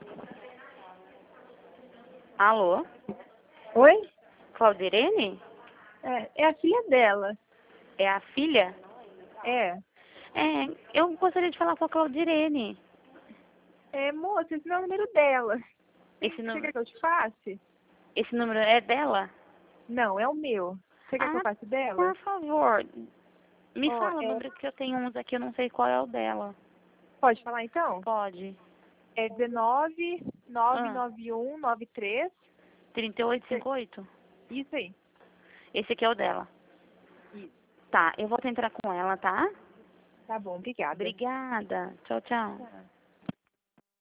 Alô? Oi? Claudirene? É a filha dela. É a filha? É. Eu gostaria de falar com a Claudirene. Moça, esse não é o número dela. Esse Você número, quer que eu te passe? esse número é dela? Não, é o meu. Você quer que eu passe dela? Por favor. Me Ó, fala o número que eu tenho uns aqui, eu não sei qual é o dela. Pode falar então? Pode. É 19 991 93. 3858? Isso aí. Esse aqui é o dela. Isso. Tá, eu vou tentar com ela, tá? Tá bom, obrigada. Obrigada. Tchau, tchau. Tá.